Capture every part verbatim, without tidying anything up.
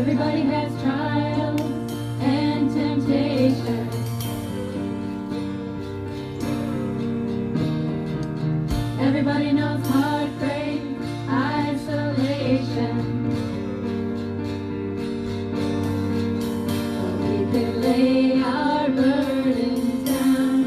Everybody has trials and temptations. Everybody knows heartbreak, isolation. But we can lay our burdens down.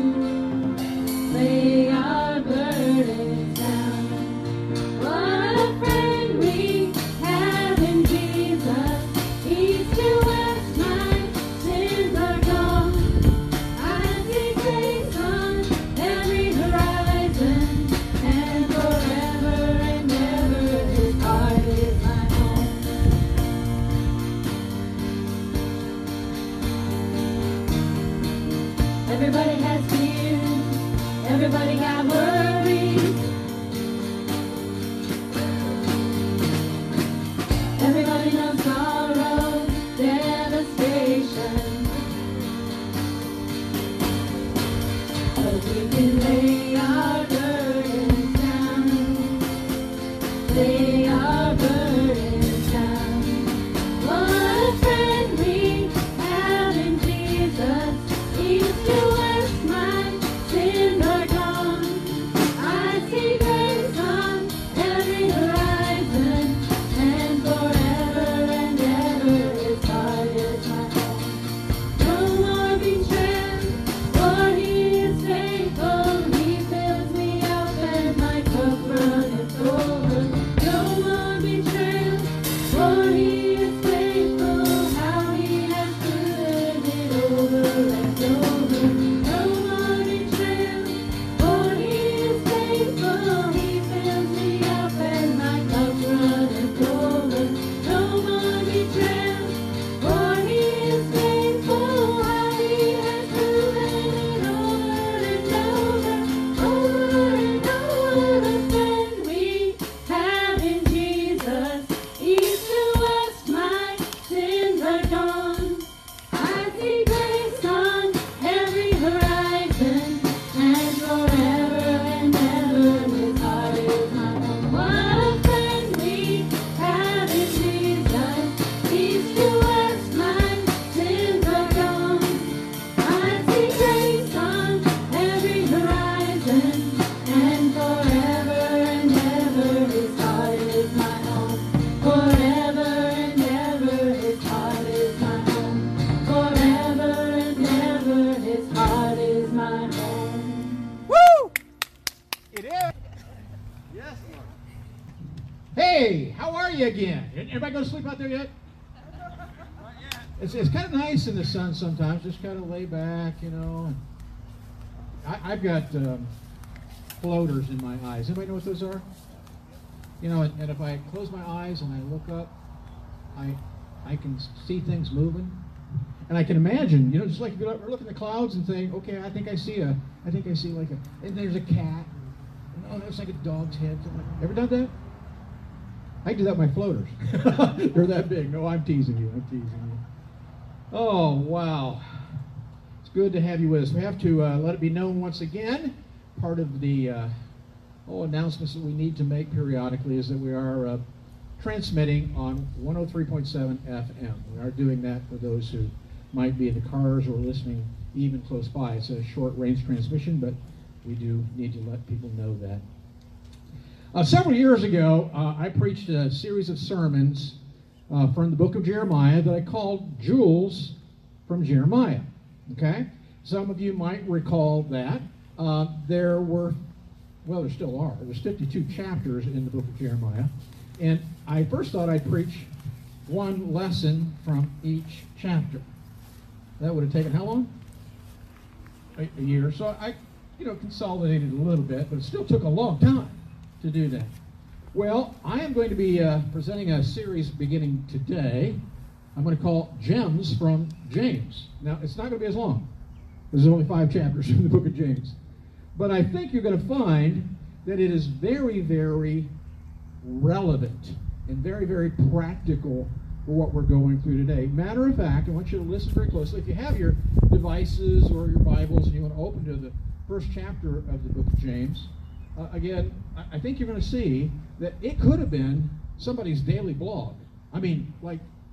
Lay our burdens down. What a friend we have in Jesus. East to west, my sins are gone. I see grace on every horizon, and forever and ever His heart is my home. Everybody has fears, everybody got worries. Everybody knows sorrow, devastation. But we can lay our burdens down. Lay our burdens down. What a friend we have in Jesus. East to west, my sins are gone. I see grace on every horizon, and forever and ever His heart is my home. No more betrayal, for He is faithful. He fills me up and my cup runneth over. No more betrayal, for He is faithful. How He has proven it over and over. No more betrayal, for He is faithful. He fills me up and my cup runneth over. No more betrayal, for He is faithful. How He has proven it over and over, over and over. The friend we have in Jesus. East to west, my sins are gone. I see grace on every horizon, and forever and ever His heart is my home. What a friend we have in Jesus. East to west, my sins are gone. I see grace on every horizon, and forever and ever His heart is my home. Forever and ever His heart is my home. Forever and ever His heart is my home. Woo! It is. Yes, Lord. Hey, how are you again? Everybody go to sleep out there yet? It's, it's kind of nice in the sun sometimes. Just kind of lay back, you know. And I, I've got um, floaters in my eyes. Anybody know what those are? You know, and, and if I close my eyes and I look up, I I can see things moving, and I can imagine, you know, just like you look look at the clouds and think, okay, I think I see a, I think I see like a, and there's a cat, and oh, that's like a dog's head. Ever done that? I do that with my floaters. They're that big. No, I'm teasing you. I'm teasing you. Oh, wow. It's good to have you with us. We have to uh, let it be known once again, part of the uh, oh, announcements that we need to make periodically is that we are uh, transmitting on one oh three point seven F M. We are doing that for those who might be in the cars or listening even close by. It's a short range transmission, but we do need to let people know that. Uh, several years ago, uh, I preached a series of sermons uh, from the book of Jeremiah that I called Jewels from Jeremiah. Okay? Some of you might recall that. Uh, there were, well, there still are, there's fifty-two chapters in the book of Jeremiah. And I first thought I'd preach one lesson from each chapter. That would have taken how long? A, a year. So I, you know, consolidated a little bit, but it still took a long time to do that. Well, I am going to be uh, presenting a series beginning today. I'm going to call Gems from James. Now, it's not going to be as long. There's only five chapters in the book of James. But I think you're going to find that it is very, very relevant and very, very practical for what we're going through today. Matter of fact, I want you to listen very closely. If you have your devices or your Bibles and you want to open to the first chapter of the book of James, uh, again, I, I think you're going to see that it could have been somebody's daily blog. I mean, like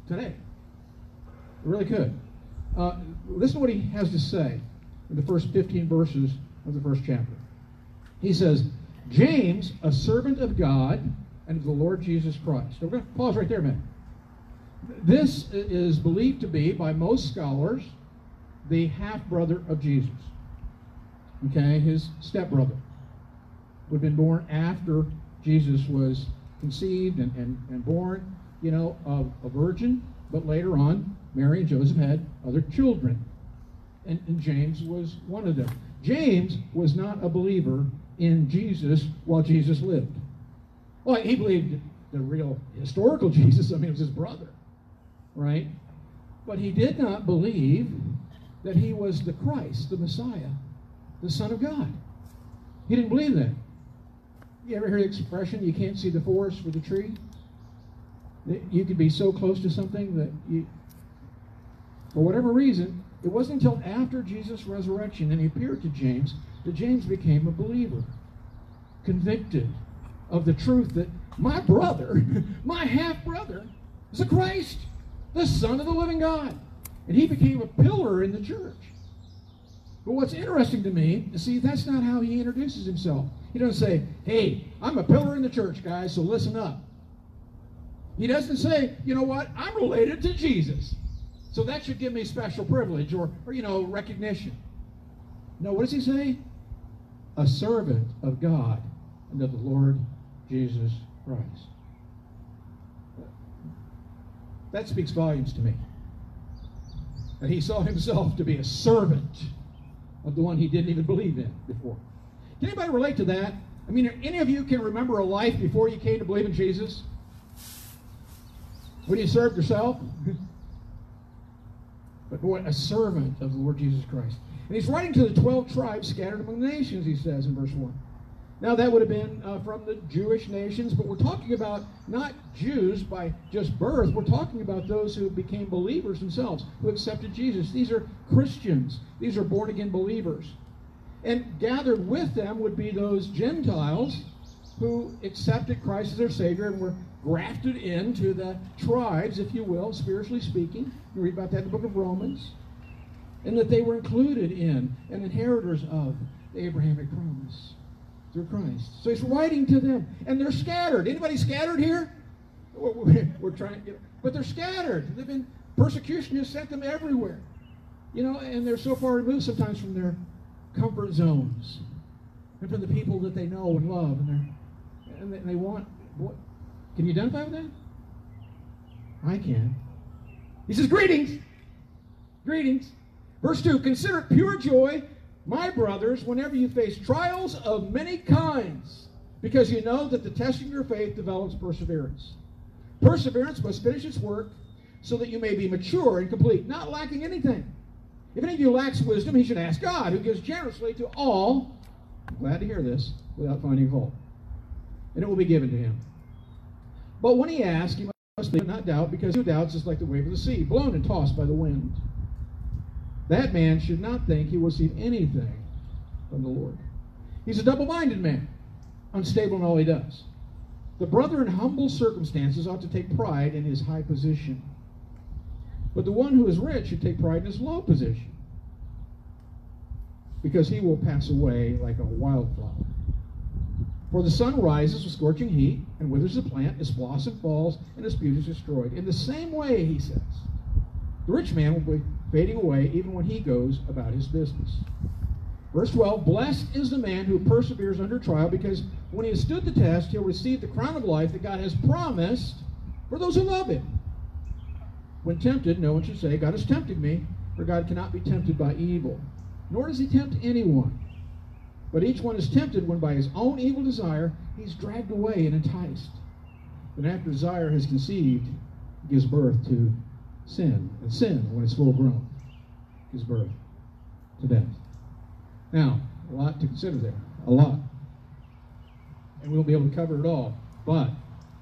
today. It really could. Uh, listen to what he has to say in the first fifteen verses of the first chapter. He says, James, a servant of God and of the Lord Jesus Christ. So we're going to pause right there a minute. This is believed to be, by most scholars, the half-brother of Jesus. Okay, his stepbrother. Would have been born after Jesus was conceived and, and, and born, you know, of a virgin, but later on, Mary and Joseph had other children. And, and James was one of them. James was not a believer in Jesus while Jesus lived. Well, he believed the real historical Jesus. I mean, it was his brother, right? But he did not believe that he was the Christ, the Messiah, the Son of God. He didn't believe that. You ever heard the expression, you can't see the forest for the tree? You could be so close to something that you, for whatever reason, it wasn't until after Jesus' resurrection and he appeared to James that James became a believer, convicted of the truth that my brother, my half-brother, is the Christ, the Son of the living God. And he became a pillar in the church. But what's interesting to me, you see, that's not how he introduces himself. He doesn't say, hey, I'm a pillar in the church, guys, so listen up. He doesn't say, you know what, I'm related to Jesus, so that should give me special privilege or, or you know, recognition. No, what does he say? A servant of God and of the Lord Jesus Christ. That speaks volumes to me. That he saw himself to be a servant of the one he didn't even believe in before. Can anybody relate to that? I mean, any of you can remember a life before you came to believe in Jesus? When you served yourself? But boy, a servant of the Lord Jesus Christ. And he's writing to the twelve tribes scattered among the nations, he says in verse one. Now that would have been uh, from the Jewish nations, but we're talking about not Jews by just birth. We're talking about those who became believers themselves, who accepted Jesus. These are Christians. These are born-again believers. And gathered with them would be those Gentiles who accepted Christ as their Savior and were grafted into the tribes, if you will, spiritually speaking. You read about that in the book of Romans. And that they were included in and inheritors of the Abrahamic promise through Christ. So he's writing to them. And they're scattered. Anybody scattered here? We're, we're trying, you know, but they're scattered. They've been, persecution has sent them everywhere. You know, and they're so far removed sometimes from their comfort zones and from the people that they know and love. And, they're, and they, they want, what? Can you identify with that? I can. He says, greetings. Greetings. Verse two, consider it pure joy, my brothers, whenever you face trials of many kinds, because you know that the testing of your faith develops perseverance. Perseverance must finish its work so that you may be mature and complete, not lacking anything. If any of you lacks wisdom, he should ask God, who gives generously to all, I'm glad to hear this, without finding fault, and it will be given to him. But when he asks, he must believe and not doubt, because who doubts is like the wave of the sea, blown and tossed by the wind. That man should not think he will receive anything from the Lord. He's a double-minded man, unstable in all he does. The brother in humble circumstances ought to take pride in his high position. But the one who is rich should take pride in his low position, because he will pass away like a wildflower. For the sun rises with scorching heat and withers the plant, its blossom falls, and its beauty is destroyed. In the same way, he says, the rich man will be fading away even when he goes about his business. Verse twelve, blessed is the man who perseveres under trial, because when he has stood the test, he'll receive the crown of life that God has promised for those who love him. When tempted, no one should say, God has tempted me, for God cannot be tempted by evil, nor does he tempt anyone. But each one is tempted when by his own evil desire he's dragged away and enticed. Then after desire has conceived, it gives birth to sin. And sin, when it's full grown, gives birth to death. Now, a lot to consider there. A lot. And we won't be able to cover it all. But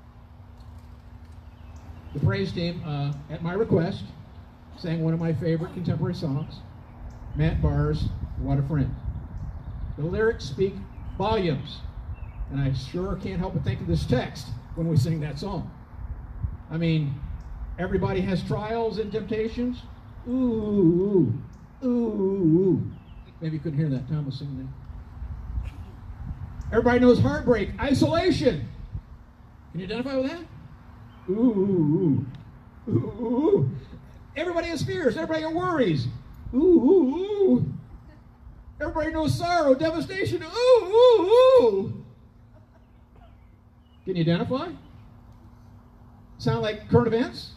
the praise team, uh, at my request, sang one of my favorite contemporary songs, Matt Barr's What a Friend. The lyrics speak volumes, and I sure can't help but think of this text when we sing that song. I mean, Everybody has trials and temptations. Ooh, ooh, ooh. Maybe you couldn't hear that. Tom was singing that. Everybody knows heartbreak, isolation. Can you identify with that? Ooh, ooh, ooh, ooh. Everybody has fears. Everybody has worries. Ooh, ooh, ooh. Everybody knows sorrow, devastation. Ooh, ooh, ooh. Can you identify? Sound like current events?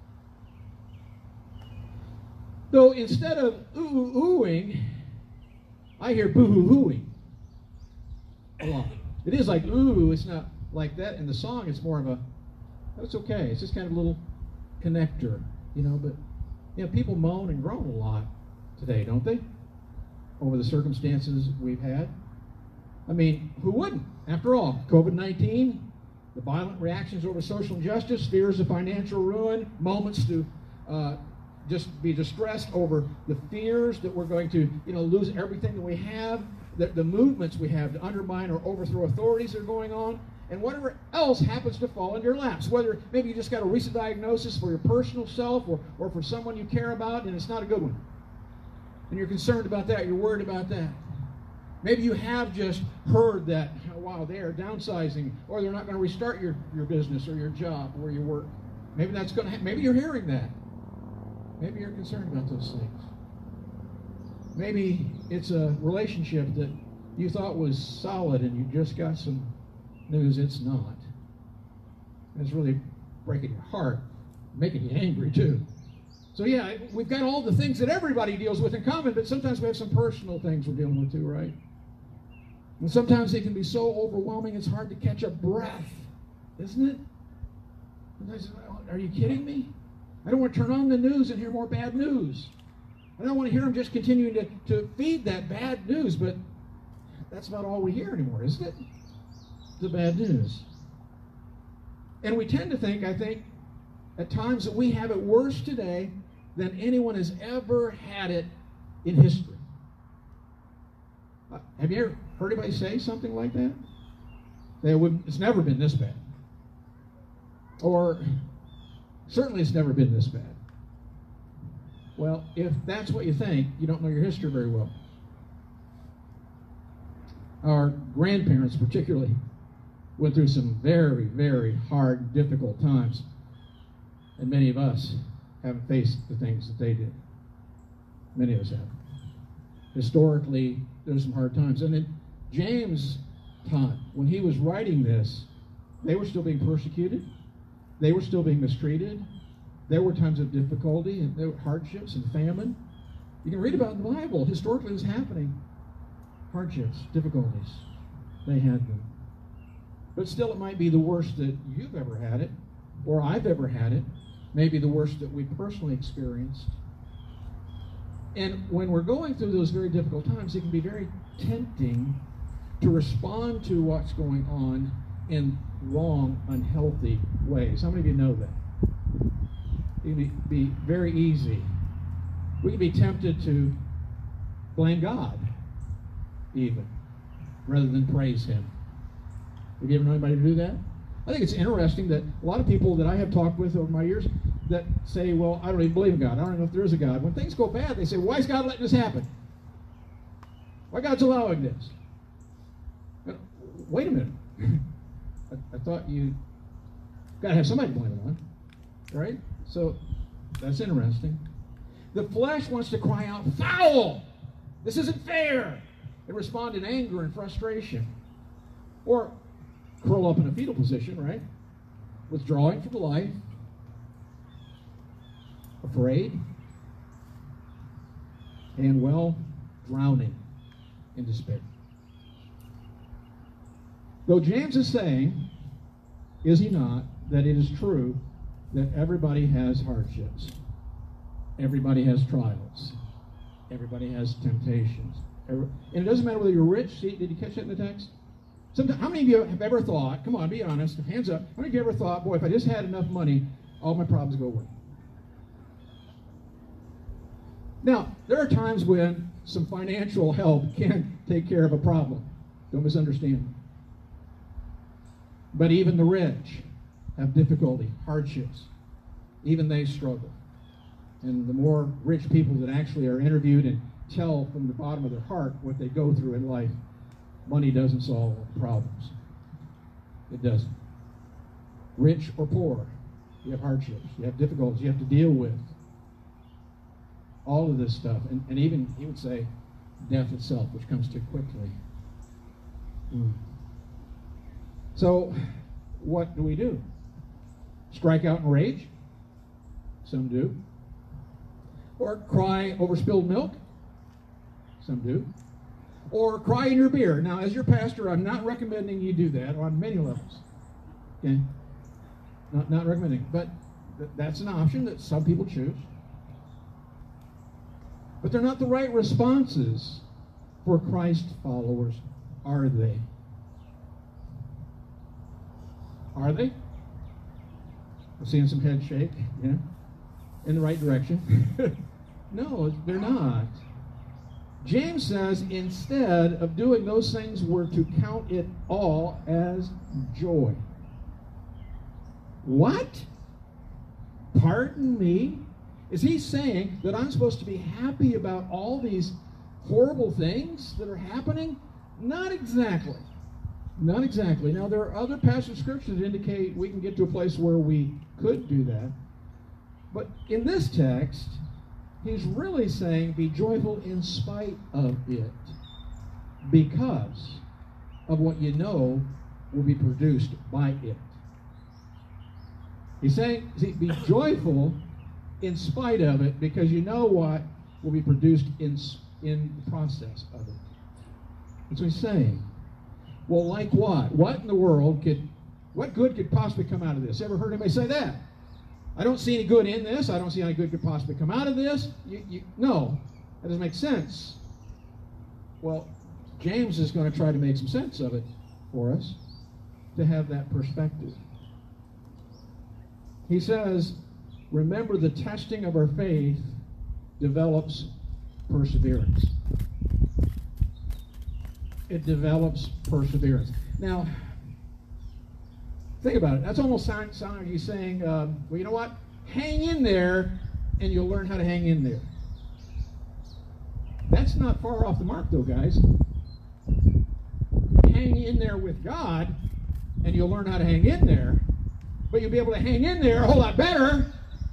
Though instead of ooh, ooh, oohing, I hear boo-hoo-hooing a lot. It is like ooh, it's not like that. In the song, it's more of a, that's okay. It's just kind of a little connector, you know, but, you know, people moan and groan a lot today, don't they? Over the circumstances we've had. I mean, who wouldn't? After all, COVID nineteen, the violent reactions over social injustice, fears of financial ruin, moments to uh, just be distressed over the fears that we're going to, you know, lose everything that we have, the, the movements we have to undermine or overthrow authorities that are going on, and whatever else happens to fall into your laps. Whether maybe you just got a recent diagnosis for your personal self or, or for someone you care about, and it's not a good one. And you're concerned about that, you're worried about that. Maybe you have just heard that, oh, wow, they are downsizing, or they're not going to restart your, your business or your job or your work. Maybe that's going to happen. Maybe you're hearing that. Maybe you're concerned about those things. Maybe it's a relationship that you thought was solid and you just got some news it's not. And it's really breaking your heart, making you angry too. So yeah, we've got all the things that everybody deals with in common, but sometimes we have some personal things we're dealing with too, right? And sometimes they can be so overwhelming it's hard to catch a breath, isn't it? Sometimes, are you kidding me? I don't want to turn on the news and hear more bad news. I don't want to hear them just continuing to, to feed that bad news, but that's about all we hear anymore, isn't it? The bad news. And we tend to think, I think, at times that we have it worse today than anyone has ever had it in history. Uh, have you ever heard anybody say something like that? They would, it's never been this bad. Or, certainly it's never been this bad. Well, if that's what you think, you don't know your history very well. Our grandparents particularly went through some very, very hard, difficult times. And many of us haven't faced the things that they did. Many of us have. Historically, there's some hard times. And in James' time, when he was writing this, they were still being persecuted. They were still being mistreated. There were times of difficulty, and there were hardships and famine. You can read about it in the Bible. Historically, it was happening. Hardships, difficulties. They had them. But still, it might be the worst that you've ever had it, or I've ever had it. Maybe the worst that we personally experienced. And when we're going through those very difficult times, it can be very tempting to respond to what's going on in wrong, unhealthy ways. How many of you know that? It can be, be very easy. We can be tempted to blame God, even, rather than praise Him. Have you ever known anybody to do that? I think it's interesting that a lot of people that I have talked with over my years that say, well, I don't even believe in God. I don't even know if there is a God. When things go bad, they say, why is God letting this happen? Why God's allowing this? And, wait a minute. I, I thought you got to have somebody to blame it on, right? So that's interesting. The flesh wants to cry out, foul! This isn't fair! And respond in anger and frustration. Or curl up in a fetal position, right? Withdrawing from life, afraid, and, well, drowning in despair. Though James is saying, is he not, that it is true that everybody has hardships. Everybody has trials. Everybody has temptations. Every, and it doesn't matter whether you're rich. See, did you catch that in the text? Sometimes, how many of you have ever thought, come on, be honest, hands up, how many of you ever thought, boy, if I just had enough money, all my problems go away? Now, there are times when some financial help can take care of a problem. Don't misunderstand me. But even the rich have difficulty, hardships. even they struggle. And the more rich people that actually are interviewed and tell from the bottom of their heart what they go through in life, money doesn't solve all problems. It doesn't. Rich or poor, you have hardships, you have difficulties you have to deal with. All of this stuff, and, and even, he would say, death itself, which comes too quickly. Mm. So, what do we do? Strike out in rage? Some do. Or cry over spilled milk? Some do. Or cry in your beer. Now, as your pastor, I'm not recommending you do that on many levels. Okay? Not, not recommending. But th- that's an option that some people choose. But they're not the right responses for Christ followers, are they? Are they? I'm seeing some head shake, yeah, in the right direction. No, they're not. James says instead of doing those things, we're to count it all as joy. What? Pardon me? Is he saying that I'm supposed to be happy about all these horrible things that are happening? Not exactly. Not exactly. Now, there are other passages of Scripture that indicate we can get to a place where we could do that. But in this text, he's really saying be joyful in spite of it, because of what you know will be produced by it. He's saying, see, be joyful in spite of it, because you know what will be produced in, in the process of it. That's what he's saying. Well, like what? What in the world could, what good could possibly come out of this? Ever heard anybody say that? I don't see any good in this. I don't see any good could possibly come out of this. You, you, no, that doesn't make sense. Well, James is going to try to make some sense of it for us to have that perspective. He says, remember the testing of our faith develops perseverance. It develops perseverance. Now, think about it. That's almost sound, sound like you saying, um, well, you know what? Hang in there, and you'll learn how to hang in there. That's not far off the mark, though, guys. Hang in there with God, and you'll learn how to hang in there. But you'll be able to hang in there a whole lot better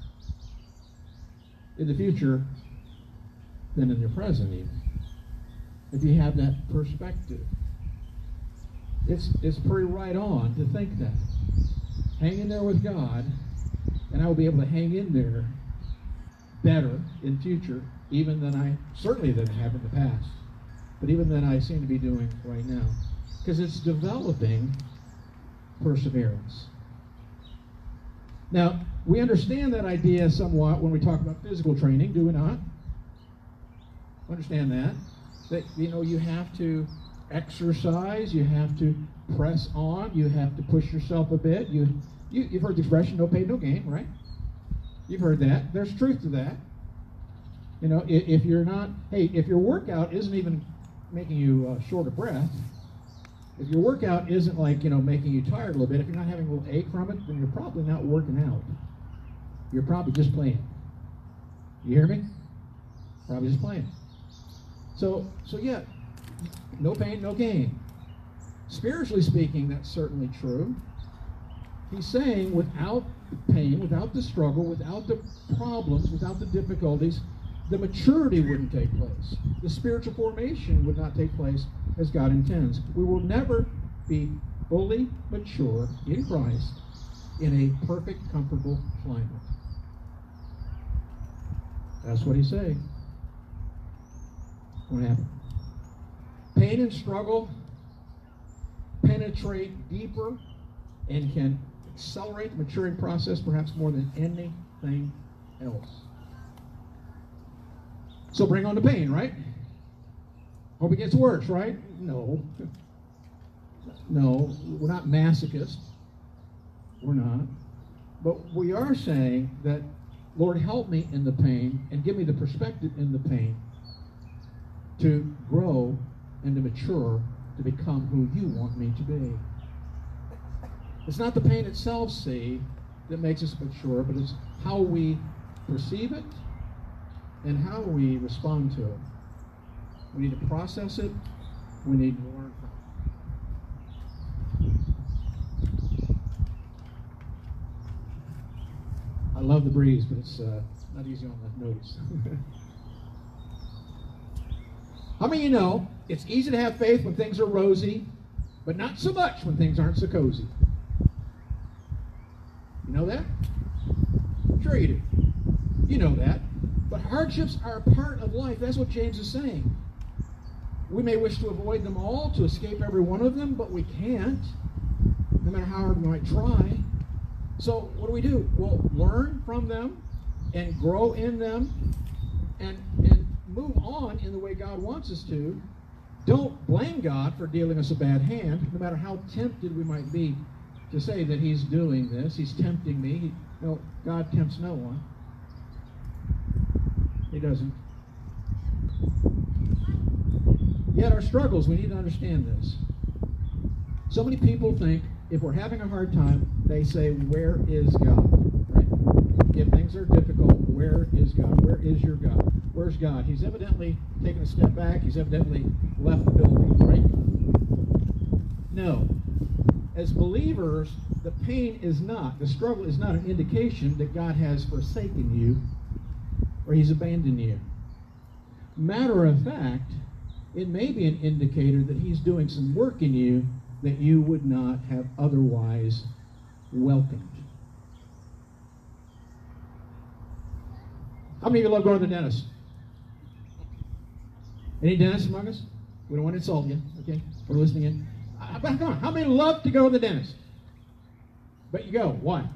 in the future than in your present, even. If you have that perspective. It's, it's pretty right on to think that. Hang in there with God, and I will be able to hang in there better in future, even than I, certainly than I have in the past, but even than I seem to be doing right now. Because it's developing perseverance. Now, we understand that idea somewhat when we talk about physical training, do we not? Understand that. That, you know, you have to exercise, you have to press on, you have to push yourself a bit. You, you, you've heard the expression, no pain, no gain, right? You've heard that. There's truth to that. You know, if, if you're not, hey, if your workout isn't even making you uh, short of breath, if your workout isn't like, you know, making you tired a little bit, if you're not having a little ache from it, then you're probably not working out. You're probably just playing. You hear me? Probably just playing. So, so yeah, no pain, no gain. Spiritually speaking, that's certainly true. He's saying without the pain, without the struggle, without the problems, without the difficulties, the maturity wouldn't take place. The spiritual formation would not take place as God intends. We will never be fully mature in Christ in a perfect, comfortable climate. That's what he's saying. What happened? Pain and struggle penetrate deeper and can accelerate the maturing process perhaps more than anything else. So bring on the pain, right? Hope it gets worse, right? No. No, we're not masochists. We're not. But we are saying that, Lord, help me in the pain and give me the perspective in the pain to grow and to mature to become who you want me to be. It's not the pain itself, see, that makes us mature, but it's how we perceive it and how we respond to it. We need to process it. We need to learn from it. I love the breeze, but it's uh, not easy on the nose. How many of you know it's easy to have faith when things are rosy, but not so much when things aren't so cozy? You know that? Sure you do. You know that. But hardships are a part of life. That's what James is saying. We may wish to avoid them all, to escape every one of them, but we can't, no matter how hard we might try. So what do we do? We'll learn from them and grow in them and, and move on in the way God wants us to. Don't blame God for dealing us a bad hand, no matter how tempted we might be to say that he's doing this. He's tempting me. He, no, God tempts no one. He doesn't. Yet our struggles, we need to understand this. So many people think if we're having a hard time, they say, where is God? Right? If things are difficult, where is God? Where is your God? Where's God? He's evidently taken a step back. He's evidently left the building, right? No. As believers, the pain is not, the struggle is not an indication that God has forsaken you or he's abandoned you. Matter of fact, it may be an indicator that he's doing some work in you that you would not have otherwise welcomed. How many of you love going to the dentist? Any dentists among us? We don't want to insult you, okay? We're listening in. Uh, but come on, how many love to go to the dentist? But you go. Why?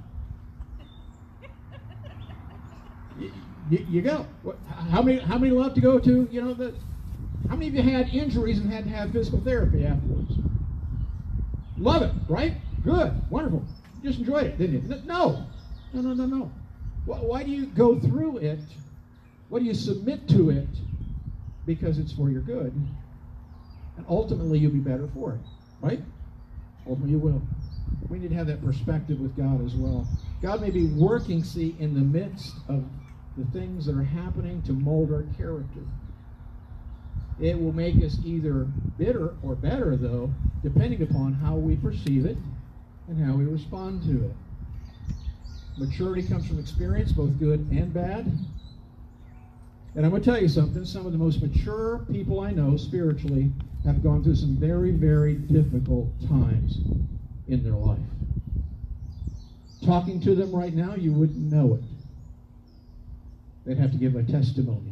you, you, you go. What, how many? How many love to go to? You know the. How many of you had injuries and had to have physical therapy afterwards? Love it, right? Good, wonderful. You just enjoyed it, didn't you? No, no, no, no, no. Why do you go through it? Why do you submit to it? Because it's for your good. And ultimately you'll be better for it, right? Ultimately you will. We need to have that perspective with God as well. God may be working, see, in the midst of the things that are happening to mold our character. It will make us either bitter or better, though, depending upon how we perceive it and how we respond to it. Maturity comes from experience, both good and bad. And I'm going to tell you something. Some of the most mature people I know spiritually have gone through some very, very difficult times in their life. Talking to them right now, you wouldn't know it. They'd have to give a testimony.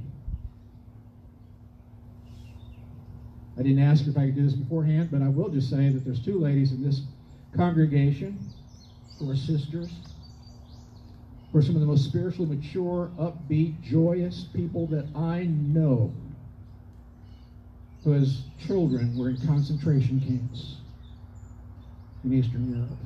I didn't ask her if I could do this beforehand, but I will just say that there's two ladies in this congregation who are sisters, who are some of the most spiritually mature, upbeat, joyous people that I know, who as children were in concentration camps in Eastern Europe.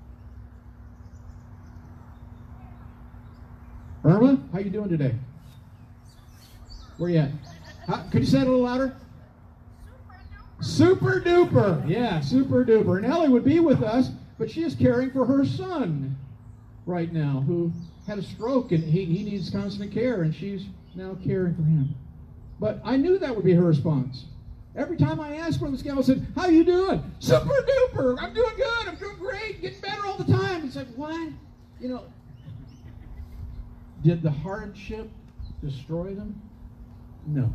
Irma, how you doing today? Where you at? How, could you say it a little louder? Super duper. Yeah, super duper. And Ellie would be with us, but she is caring for her son right now, who had a stroke and he, he needs constant care, and she's now caring for him. But I knew that would be her response. Every time I asked her on the scale, I said, how you doing? Super duper. I'm doing good. I'm doing great. Getting better all the time. It's like, what? You know, did the hardship destroy them? No.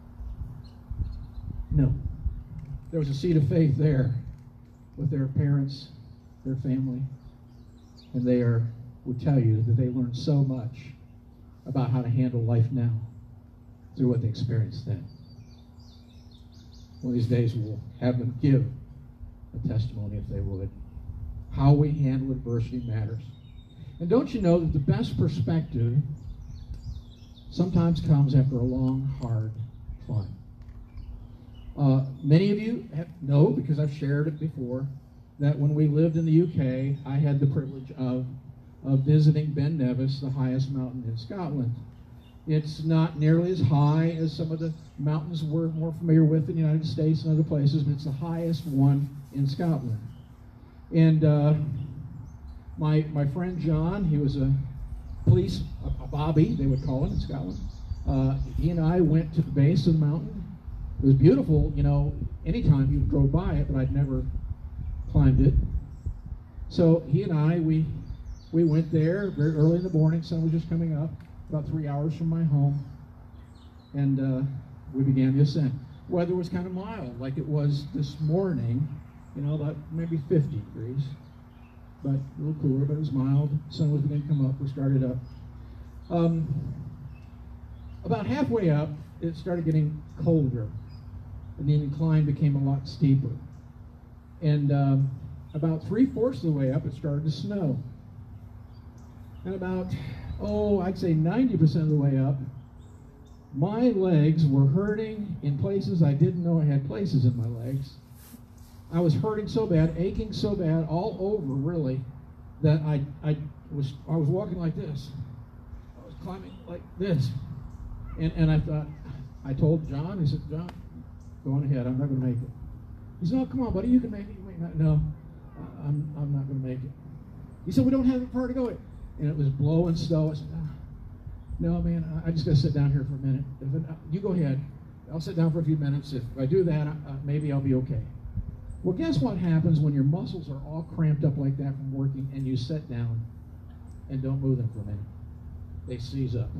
No. There was a seed of faith there with their parents, their family, and they are would tell you that they learned so much about how to handle life now through what they experienced then. One of these days we'll have them give a testimony if they would. How we handle adversity matters. And don't you know that the best perspective sometimes comes after a long, hard climb? Uh, many of you have, know, because I've shared it before, that when we lived in the U K, I had the privilege of, of visiting Ben Nevis, the highest mountain in Scotland. It's not nearly as high as some of the mountains we're more familiar with in the United States and other places, but it's the highest one in Scotland. And uh, my my friend John, he was a police, a, a bobby, they would call it in Scotland. Uh, he and I went to the base of the mountain. It was beautiful, you know, anytime you drove by it, but I'd never climbed it. So he and I, we we went there very early in the morning. Sun was just coming up, about three hours from my home, and uh, we began the ascent. Weather was kind of mild, like it was this morning, you know, about maybe fifty degrees, but a little cooler, but it was mild. Sun was beginning to come up. We started up. Um, about halfway up, it started getting colder, and the incline became a lot steeper. And um, about three-fourths of the way up, it started to snow. And about, oh, I'd say ninety percent of the way up, my legs were hurting in places I didn't know I had places in my legs. I was hurting so bad, aching so bad, all over really, that I, I was I was walking like this. I was climbing like this. And, and I thought, I told John, he said, John, go on ahead, I'm not going to make it. He said, oh, come on, buddy, you can make it. You may not. No, I'm, I'm not going to make it. He said, we don't have far to go. And it was blowing snow. I said, oh, no, man, I, I just got to sit down here for a minute. If it, you go ahead. I'll sit down for a few minutes. If I do that, uh, maybe I'll be okay. Well, guess what happens when your muscles are all cramped up like that from working and you sit down and don't move them for a minute? They seize up.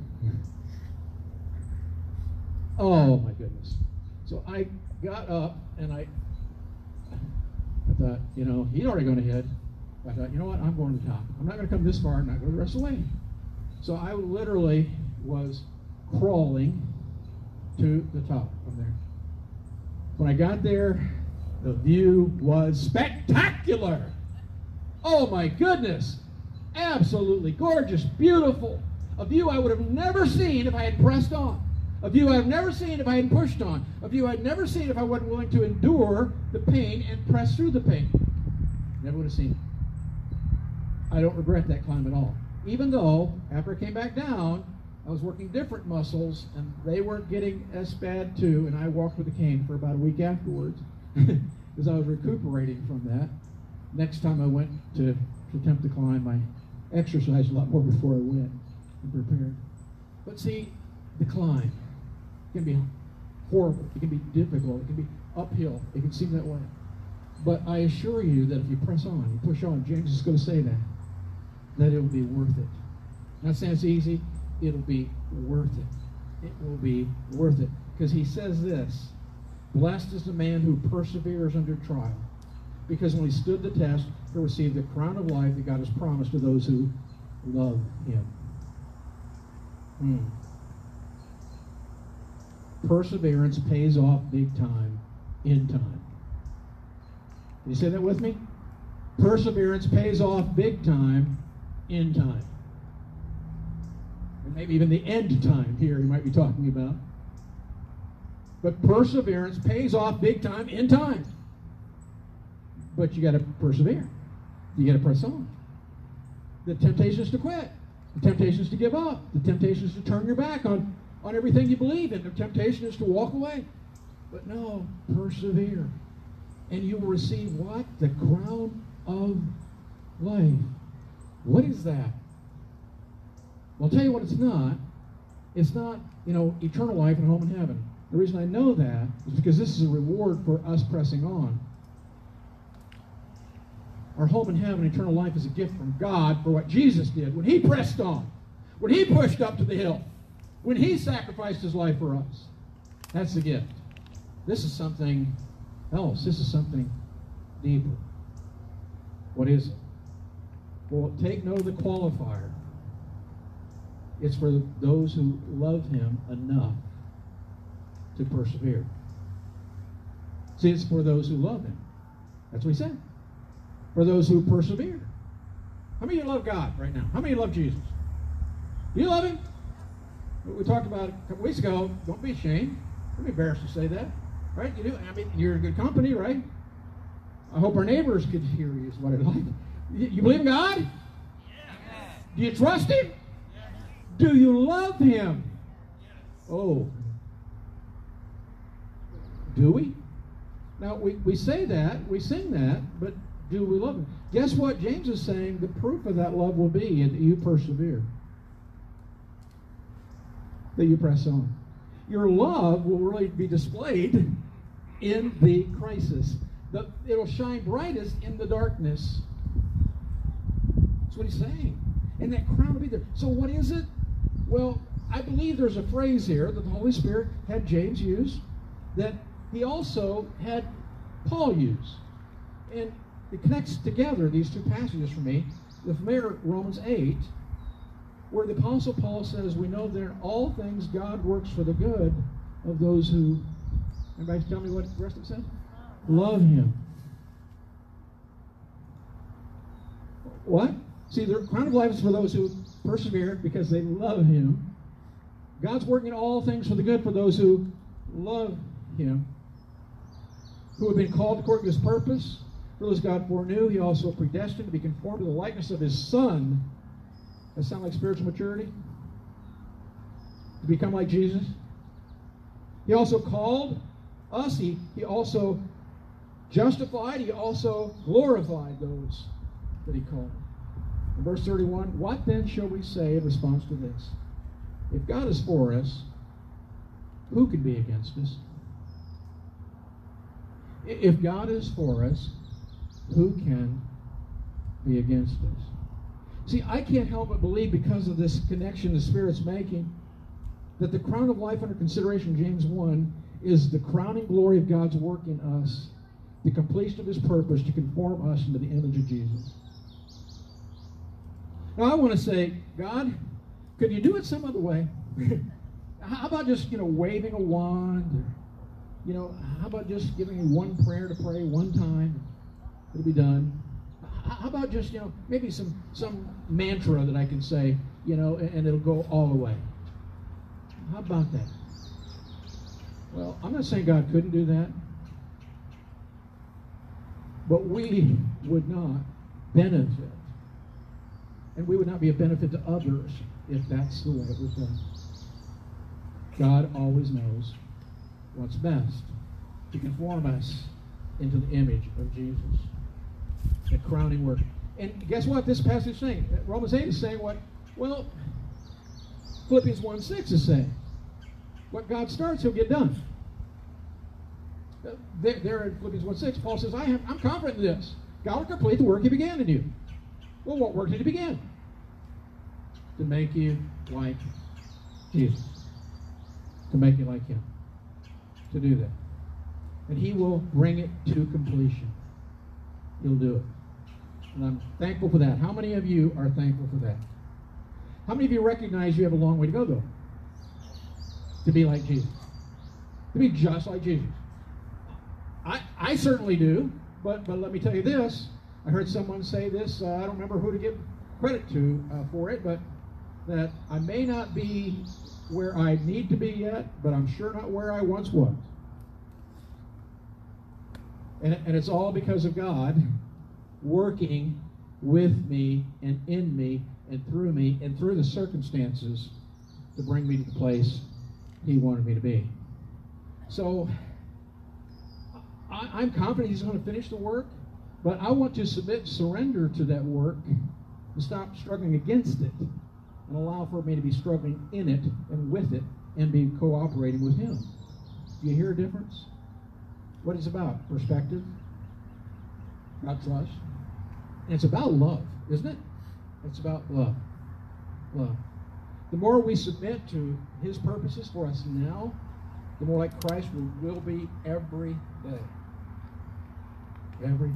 Oh, my goodness. So I got up and I, I thought, you know, he'd already gone ahead. I thought, you know what, I'm going to the top. I'm not going to come this far, I'm not going to the rest of the way. So I literally was crawling to the top from there. When I got there, the view was spectacular. Oh my goodness. Absolutely gorgeous, beautiful. A view I would have never seen if I had pressed on. A view I've never seen if I hadn't pushed on. A view I'd never seen if I wasn't willing to endure the pain and press through the pain. Never would have seen it. I don't regret that climb at all. Even though, after I came back down, I was working different muscles, and they weren't getting as bad too, and I walked with a cane for about a week afterwards, because I was recuperating from that. Next time I went to, to attempt to climb, I exercised a lot more before I went and prepared. But see, the climb can be horrible. It can be difficult. It can be uphill. It can seem that way. But I assure you that if you press on, you push on, James is going to say that, that it will be worth it. Not saying it's easy. It'll be worth it. It will be worth it. Because he says this, blessed is the man who perseveres under trial. Because when he stood the test, he'll receive the crown of life that God has promised to those who love him. Hmm. Perseverance pays off big time in time. Can you say that with me? Perseverance pays off big time in time. And maybe even the end time here he might be talking about. But perseverance pays off big time in time. But you got to persevere. You got to press on. The temptation is to quit. The temptation is to give up. The temptation is to turn your back on, on everything you believe in. The temptation is to walk away. But no, persevere. And you will receive what? The crown of life. What is that? Well, I'll tell you what it's not. It's not, you know, eternal life and home in heaven. The reason I know that is because this is a reward for us pressing on. Our home in heaven, eternal life, is a gift from God for what Jesus did when he pressed on, when he pushed up to the hill, when he sacrificed his life for us. That's the gift. This is something else. This is something deeper. What is it? Well, take note of the qualifier. It's for those who love him enough to persevere. See, it's for those who love him. That's what he said. For those who persevere. How many of you love God right now? How many of you love Jesus? Do you love him? We talked about it a couple weeks ago. Don't be ashamed. Don't be embarrassed to say that. Right? You do. I mean, you're in good company, right? I hope our neighbors could hear you is what I'd like. You believe in God? Yes. Do you trust him? Yes. Do you love him? Yes. Oh. Do we? Now, we, we say that, we sing that, but do we love him? Guess what James is saying? The proof of that love will be that you persevere. that you press on. Your love will really be displayed in the crisis. The, it'll shine brightest in the darkness. That's what he's saying. And that crown will be there. So what is it? Well, I believe there's a phrase here that the Holy Spirit had James use that he also had Paul use. And it connects together these two passages for me. The familiar Romans eight, where the Apostle Paul says, we know that in all things God works for the good of those who, everybody tell me what the rest of it says? Love him. What? See, the crown of life is for those who persevere because they love him. God's working all things for the good for those who love him, who have been called according to his purpose. For those God foreknew, he also predestined to be conformed to the likeness of his Son. That sound like spiritual maturity? To become like Jesus? He also called us. He, he also justified. He also glorified those that he called. In verse thirty-one, what then shall we say in response to this? If God is for us, who can be against us? If God is for us, who can be against us? See, I can't help but believe, because of this connection the Spirit's making, that the crown of life under consideration, James one, is the crowning glory of God's work in us, the completion of his purpose to conform us into the image of Jesus. Now, I want to say, God, could you do it some other way? How about just, you know, waving a wand? Or, you know, how about just giving me one prayer to pray one time? It'll be done. How about just, you know, maybe some, some mantra that I can say, you know, and, and it'll go all the way. How about that? Well, I'm not saying God couldn't do that. But we would not benefit. And we would not be a benefit to others if that's the way it was done. God always knows what's best to conform us into the image of Jesus. The crowning work. And guess what this passage is saying? Romans eight is saying what? Well, Philippians one six is saying. What God starts, he'll get done. There, there in Philippians one six, Paul says, I am, I'm confident in this. God will complete the work he began in you. Well, what work did he begin? To make you like Jesus. To make you like him. To do that. And he will bring it to completion. He'll do it. And I'm thankful for that. How many of you are thankful for that? How many of you recognize you have a long way to go, though? To be like Jesus. To be just like Jesus. I, I certainly do. But, but let me tell you this. I heard someone say this. Uh, I don't remember who to give credit to uh, for it, but that I may not be where I need to be yet, but I'm sure not where I once was. And, and it's all because of God working with me and in me and through me and through the circumstances to bring me to the place he wanted me to be. So I, I'm confident he's going to finish the work. But I want to submit, surrender to that work, and stop struggling against it, and allow for me to be struggling in it and with it, and be cooperating with him. Do you hear a difference? What it's about? Perspective, not trust. And it's about love, isn't it? It's about love. Love. The more we submit to his purposes for us now, the more like Christ we will be every day. Every day.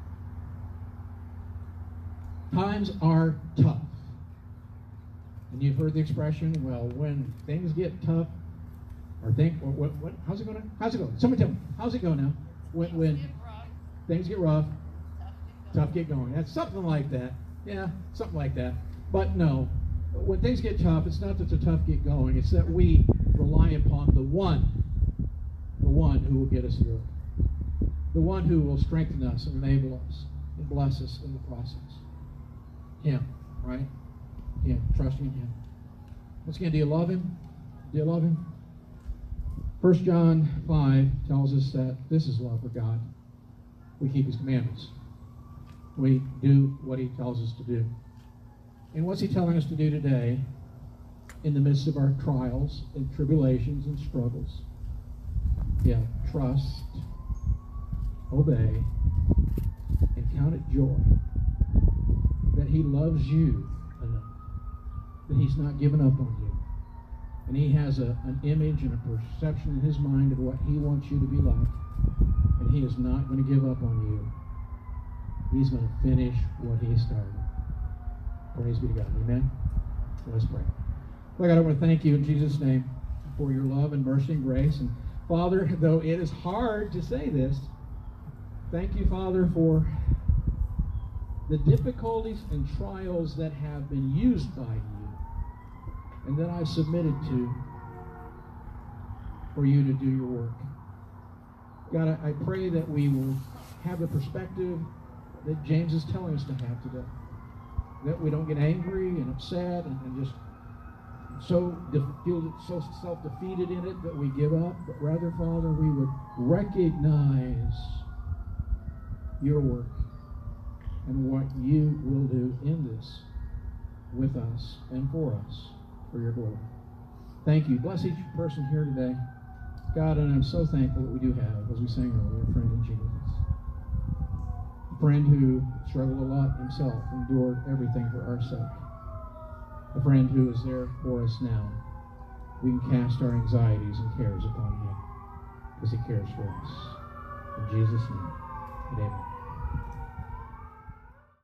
Times are tough. And you've heard the expression, well, when things get tough, or think, or what, what, how's it going? How's it going? Somebody tell me, how's it go now? When, when things get rough, tough get going. That's something like that. Yeah, something like that. But no, when things get tough, it's not that the tough get going. It's that we rely upon the one, the one who will get us through it. The one who will strengthen us and enable us and bless us in the process. Him, right? Him, trusting in him. Once again, do you love him? Do you love him? First John five tells us that this is love for God. We keep his commandments. We do what he tells us to do. And what's he telling us to do today? in the midst of our trials and tribulations and struggles. Yeah, trust, obey, and count it joy that He loves you enough, that He's not given up on you. And He has a, an image and a perception in His mind of what He wants you to be like. And He is not going to give up on you. He's going to finish what He started. Praise be to God. Amen? Let's pray. Lord God, I want to thank you in Jesus' name for your love and mercy and grace. And Father, though it is hard to say this, thank you, Father, for the difficulties and trials that have been used by you and that I submitted to for you to do your work. God, I, I pray that we will have the perspective that James is telling us to have today. That we don't get angry and upset and, and just so de- feel so self-defeated in it that we give up, but rather, Father, we would recognize your work and what you will do in this with us and for us for your glory. Thank you. Bless each person here today. God, and I'm so thankful that we do have, as we sang earlier, a friend in Jesus. A friend who struggled a lot himself, endured everything for our sake. A friend who is there for us now. We can cast our anxieties and cares upon Him because He cares for us. In Jesus' name, amen.